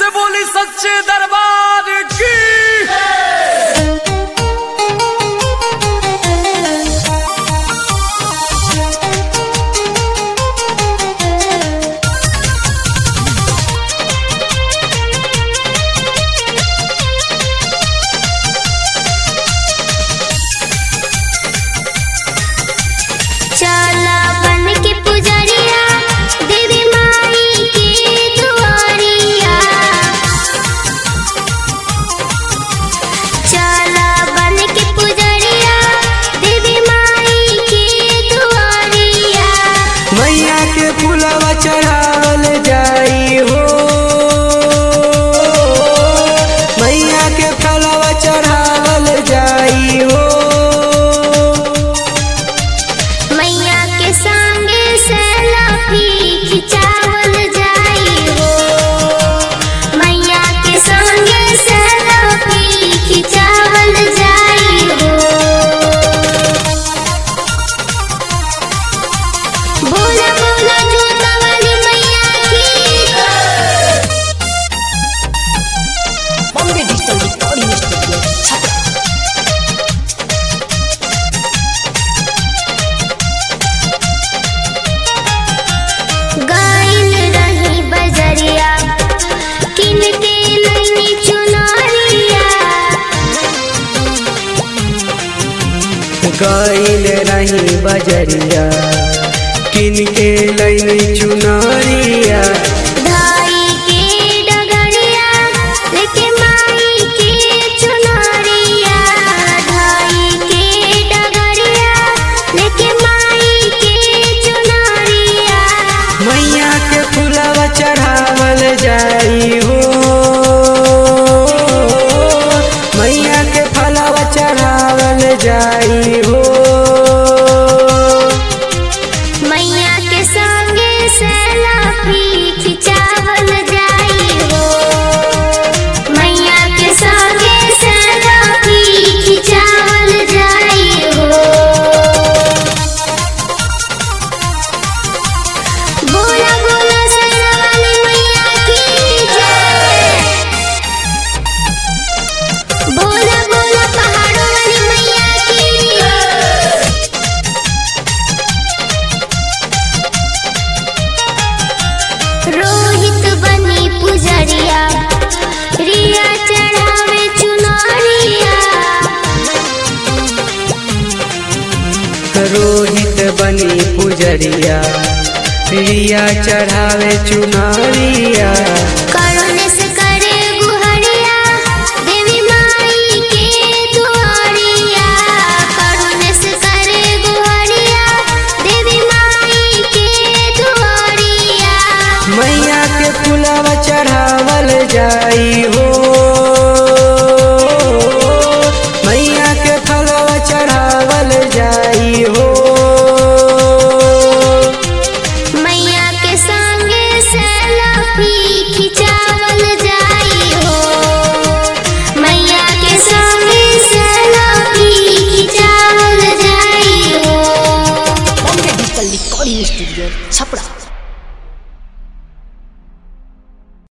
से बोली सच्चे दरबार की। फुलवा चढ़ावल जाई हो, मैया के फलवा चढ़ावल जाई हो। मैया के संगे सेल्फी खिंचावल जाई हो, मैया के संगे सेल्फी खिंचावल जाई हो। बोला बोला जोता वाली मैया की। Bombay digital recording studio Chhapra. गाइल रही बजरिया किन के लईनी चुनरिया, गइल रही बजरिया किन के लईनी चुनरिया। धाई के डगरिया लेके माई के चुनरिया, धाई के डगरिया लेके माई के चुनरिया। मैया के फुलवा चढ़ावल जाई हो, मैया के फलवा चढ़ावल जाई हो। मैया के संगे सेल्फी खिंचावल जाई हो, मैया के संगे सेल्फी खिंचावल जाई हो। बोला बोला सैया वाली मैया की जय। बोला बोला पहाड़ों वाली मैया की। रोहित बनी पुजरिया रिया चढ़ावे चुनरिया, रोहित बनी पुजरिया रिया चढ़ावे चुनरिया। करुण से करे गुहरिया देवी माई के दुआरिया, करुण से करे गुहरिया देवी माई के दुआरिया। मैया के फुलवा चढ़ावल जाई हो, मैया के फलवा चढ़ावल जाई।